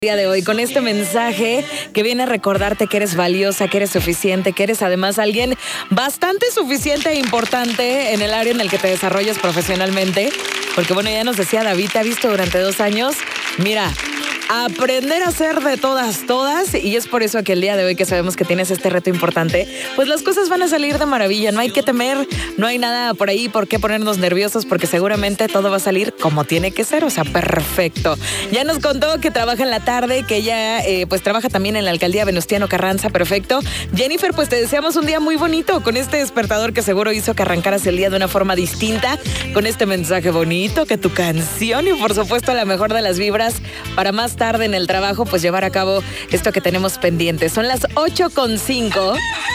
Día de hoy con este mensaje que viene a recordarte que eres valiosa, que eres suficiente, que eres además alguien bastante suficiente e importante en el área en el que te desarrollas profesionalmente. Porque bueno, ya nos decía David, te ha visto durante 2 años. Mira, aprender a ser de todas, y es por eso que el día de hoy que sabemos que tienes este reto importante, pues las cosas van a salir de maravilla, no hay que temer, no hay nada por ahí por qué ponernos nerviosos porque seguramente todo va a salir como tiene que ser, o sea, perfecto. Ya nos contó que trabaja en la tarde, que ella pues trabaja también en la alcaldía Venustiano Carranza, perfecto. Jennifer, pues te deseamos un día muy bonito con este despertador que seguro hizo que arrancaras el día de una forma distinta, con este mensaje bonito, que tu canción y por supuesto la mejor de las vibras para más tarde en el trabajo, pues llevar a cabo esto que tenemos pendiente. Son las 8:05.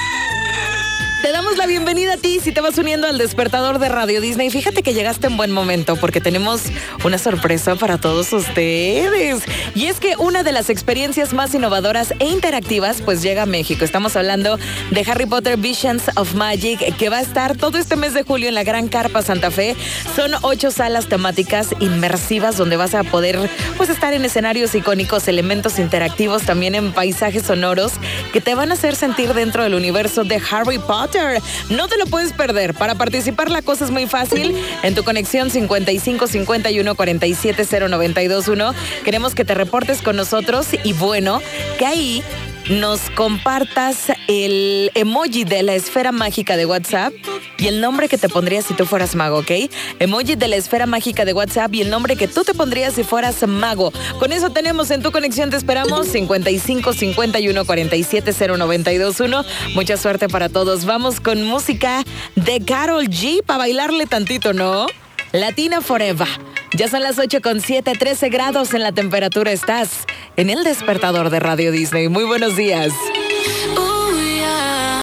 Te damos la bienvenida a ti si te vas uniendo al despertador de Radio Disney. Fíjate que llegaste en buen momento porque tenemos una sorpresa para todos ustedes. Y es que una de las experiencias más innovadoras e interactivas pues llega a México. Estamos hablando de Harry Potter Visions of Magic, que va a estar todo este mes de julio en la Gran Carpa Santa Fe. Son 8 salas temáticas inmersivas donde vas a poder pues estar en escenarios icónicos, elementos interactivos, también en paisajes sonoros que te van a hacer sentir dentro del universo de Harry Potter. No te lo puedes perder. Para participar la cosa es muy fácil. En tu conexión 55 51 47 0921 queremos que te reportes con nosotros y bueno, que ahí nos compartas el emoji de la esfera mágica de WhatsApp y el nombre que te pondrías si tú fueras mago, ¿ok? Emoji de la esfera mágica de WhatsApp y el nombre que tú te pondrías si fueras mago. Con eso tenemos en tu conexión, te esperamos 55 51 47 0921. Mucha suerte para todos. Vamos con música de Karol G para bailarle tantito, ¿no? Latina Forever. Ya son las 8:07, 13 grados en la temperatura. Estás en el despertador de Radio Disney. Muy buenos días.